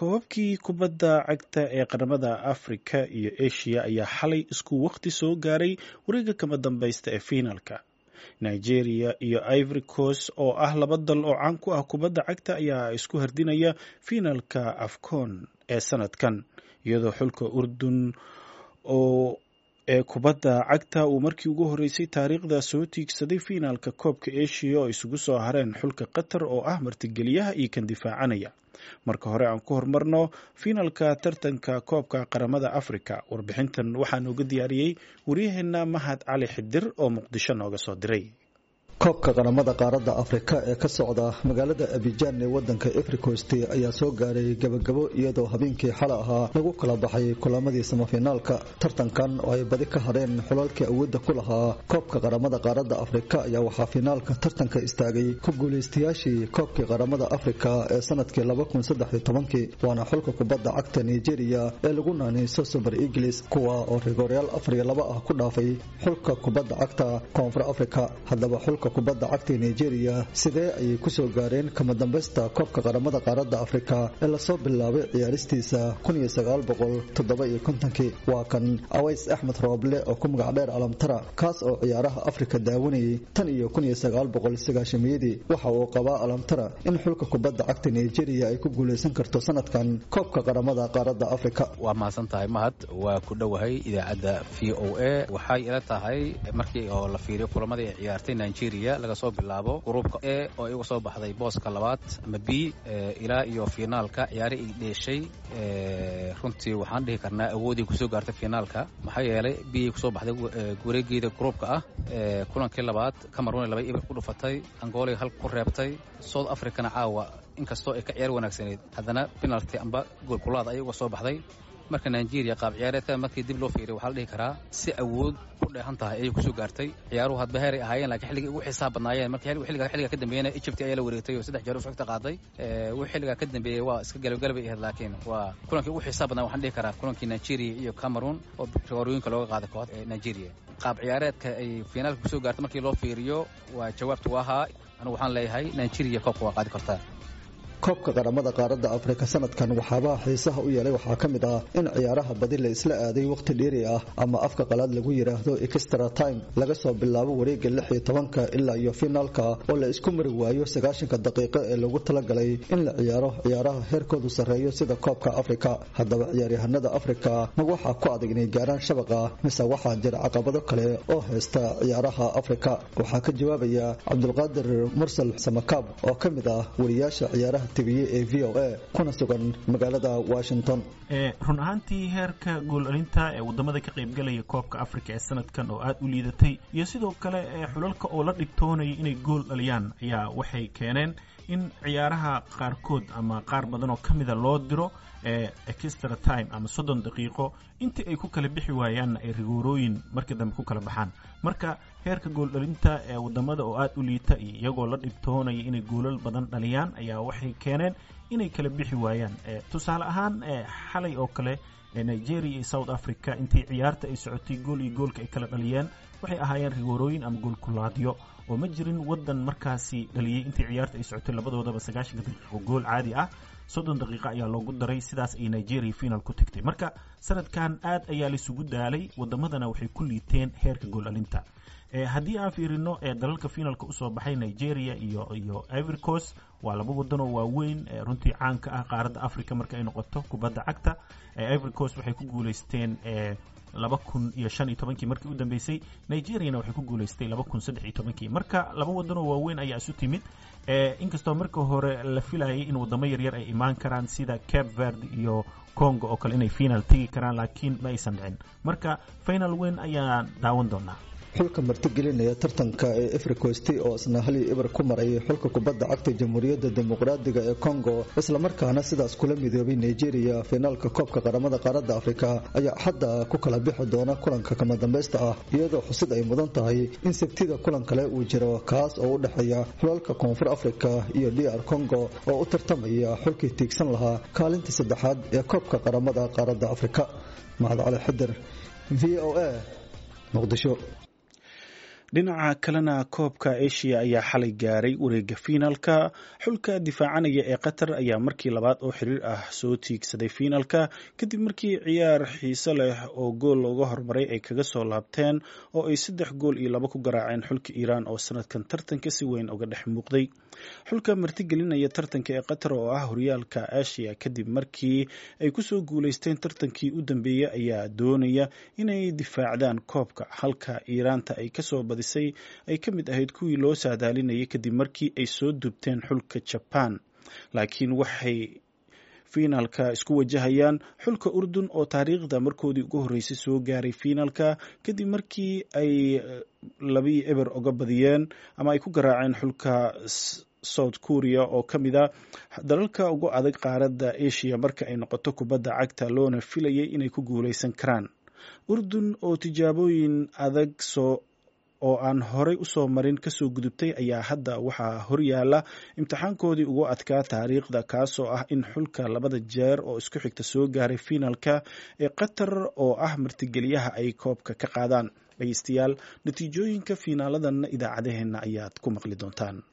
koobabkii kubadda cagta ee qaramada Afrika iyo Asia ayaa xalay isku waqti soo gaaray wareegga kama dambaysta ee fiinaalka. Nigeria iyo Ivory Coast oo ah laba dal oo caan ku ah kubadda cagta ayaa isku hardinaya fiinaalka AFCON ee sanadkan, iyadoo xulka Urdun ee kubadda cagta uu markii ugu horeysay taariikhda soo tiigsaday fiinaalka koobka Asia oo isugu soo hareen xulka Qatar oo ah martigeliyaha iyo kan difaacanaya. Marka hore aan ku hormarno fiinaalka tartanka koobka qaramada Afrika. Warbixintan waxaa nooga diyaariyey waryaheena Mahad Cali Xidir oo Muqdisho nooga soo diray. koobka qaramada qaaradda Afrika ee ka socda magaalada Abidjan ee wadanka Ivory Coast ayaa soo gaaray gabagabo iyadoo habeenkii xalay ahaa lagu kala baxay kulamadii semifinaalka. Tartankan oo ay badi ka hareen xulalkii awoodda ku lahaa koobka qaramada qaaradda Afrika ayaa waxaa finaalka tartanka istaagay ku guuleystayaashii koobka qaramada Afrika ee sanadkii 2013 waana xulka kubadda cagta Nigeria ee lagu naanayso Super Eagles, kuwa oo rigoorayaal 4-2 ah ku dhaafay xulka kubadda cagta Koonfur Afrika. Haddaba xulka kubadda cagta Nigeria sidee ay ku soo gaareen kama dambaysta koobka qaramada qaaradda Afrika ee la soo bilaabay ciyaaristiisa 1957. waa kan Aways Ahmed Roble oo ku magac dheer Alamtara, kaas oo ciyaaraha Afrika daawanayay tan iyo 1990. waxa uu qabaa Alamtara in xulka kubadda cagta Nigeria ay ku guuleysan karto sanadkan koobka qaramada qaaradda Afrika. waa maasantahay Mahad, waa ku dhowahay idaacadda VOA. waxay ila tahay markii oo la fiiriyo kulamadii ay ciyaartay Nigeria laga soo bilaabo gruupka A oo igu soo baxday booska labaad ama B ilaa iyo finaalka ciyaari ay dheeshay. runtii waxaan dhihi karnaa awoodii ku soo gaartay finaalka, maxaa yeelay B ku soo baxday wareegeeda gruupka ah. kulankii labaad Cameroon 2-0 ku dhufatay, Angola 1 ku reebtay, South Africa caawa inkastoo ay ka ciyaar wanaagsaneed haddana penalty amba gool kulaad ay uga soo baxday. marka Nigeria qaab ciyaareedka markii dib loo fiiriyo waxaa la dhihi karaa si awood ku dheehan tahay ay ku soo gaartay. ciyaaruhu hadba heer ay ahaayeen laakiin xilliga ugu xisaab badnaayeen markii xilliga ka dambeeyayna Egypt ayaa la wareegtay oo 3 jeer u socota qaaday. xilliga ka dambeeyay waa iska galabay ahayd, laakiin waa kulankii ugu xisaab badnaa waxaan dhihi karaa kulankii Nigeria iyo Cameroon oo rigoorooyinka looga qaaday kooxda Nigeria. qaab ciyaareedka ay finaalka ku soo gaartay markii loo fiiriyo waa jawaabtu ahaa anigu waxaan leeyahay Nigeria koobka waa qaadi kartaa. koobka qaramada qaaradda Afrika sanadkan waxaaba xiisaha u yeelay waxaa ka mid ah in ciyaaraha badi la isla aaday waqti dheeri ah ama afka qalaad lagu yiraahdo extra time laga soo bilaabo wareegga 16 ilaa iyo finaalka oo la isku mari waayo 90 daqiiqo ee lagu talagalay in la ciyaaro ciyaaraha heerkoodu sareeyo sida koobka Afrika. haddaba ciyaaryahanada Afrika ma waxa ku adag inay gaaraan shabaqa mise waxaa jira caqabado kale oo haysta ciyaaraha Afrika? waxaa ka jawaabaya Cabdulqaadir Mursal Samakaab oo ka mid ah wariyaasha ciyaaraha ee VOA kuna sugan magaalada Washington. run ahaantii heerka gool dhalinta ee wadamada ka qayb galaya koobka Afrika ee sanadkan oo aad u liidatay iyo sidoo kale xulalka oo la dhigtoonay inay gool dhaliyaan ayaa waxay keeneen in ciyaaraha qaarkood ama qaar badan oo kamida loo diro extra time ama 30 daqiiqo intii ay ku kala bixi waayaan ay rigoorooyin markii dambe ku kala baxaan. marka heerka gool dhalinta ee wadamada oo aad u liita iyagoo la dhibtoonaya inay goolal badan dhaliyaan ayaa waxay keeneen inay kala bixi waayaan. tusaale ahaan xalay oo kale Nigeria iyo South Africa intii ciyaarta ay socotay gool iyo goolka ay kala dhaliyeen waxay ahaayeen rigoorooyin ama gool kulaadyo oo ma jirin wadan markaasi dhaliyay intii ciyaarta ay socotay labadoodaba 90 daqiiqo gool caadi ah. 30 daqiiqo ayaa loogu daray, sidaas ay Nigeria final ku tagtay. marka sanadkan aad ayaa la isugu daalay, wadamadana waxay ku liiteen heerka gool dhalinta. haddii aan fiirino dalalka finaalka u soo baxay Nigeria iyo Ivory Coast waa laba wadan oo waaweyn runtii caan ka ah qaaradda Afrika marka ay noqoto kubadda cagta. Ivory Coast waxay ku guuleysteen 2015 markii u dambeysay, Nigeria waxay ku guuleystay 2013. marka laba wadan oo waaweyn ayaa isu timid. inkastoo marka hore la filayay in wadamo yaryar ay imaan karaan sida Cape Verde iyo Congo oo kale inay final tagi karaan, laakiin ma aysan dhicin. marka final weyn ayaa daawan doonaa. xulka martigelinaya tartanka ee Ivory Coast oo isna 1-0 ku maray xulka kubadda cagta Jamhuuriyadda Dimuqraadiga ee Congo, isla markaana sidaas kula midoobay Nigeria finaalka koobka qaramada qaaradda Afrika ayaa hadda ku kala bixi doona kulanka kama dambaysta ah, iyadoo xusid ay mudan tahay in sabtida kulan kale uu jiro kaas oo u dhaxeeya xulalka Koonfur Afrika iyo DR Congo oo u tartamaya xulkii tiigsan lahaa kaalinta saddexaad ee koobka qaramada qaaradda Afrika. Mahad Cali Xidir, VOA, Muqdisho. dhinaca kalena koobka Asia ayaa xalay gaaray wareega fiinalka. Xulka difaacanaya ee Qatar ayaa markii labaad oo xiriir ah soo tiigsaday fiinalka kadib markii ciyaar xiiso leh oo gool looga hormaray ay kaga soo laabteen oo ay 3-2 ku garaaceen xulka Iran oo sanadkan tartanka si weyn uga dhex muuqday. Xulka martigelinaya tartanka ee Qatar oo ah horyaalka Asia kadib markii ay ku soo guuleysteen tartankii u dambeeyay ayaa doonaya inay difaacdaan koobka, halka Iiraanta ay kasoo ay ka mid ahayd kuwii loo saadaalinayay kadib markii ay soo dubteen xulka Japan, laakiin waxay fiinalka isku wajahayaan xulka Urdun oo taariikhda markoodii ugu horeysay soo gaaray fiinalka kadib markii ay 2-0 uga badiyeen ama ay ku garaaceen xulka South Korea oo ka mid ah dalalka ugu adag qaaradda Asia marka ay noqoto kubadda cagta, loona filayay inay ku guuleysan karaan. Urdun oo tijaabooyin adag oo aan horey u soo marin kasoo gudubtay ayaa hadda waxaa horyaala imtixaankoodii ugu adkaa taariikhda, kaasoo ah in xulka 2 jeer oo isku xigta soo gaaray fiinalka ee Qatar oo ah martigeliyaha ay koobka ka qaadaan. Dhageystayaal, natiijooyinka fiinaaladan idaacadaheena ayaad ku maqli doontaan.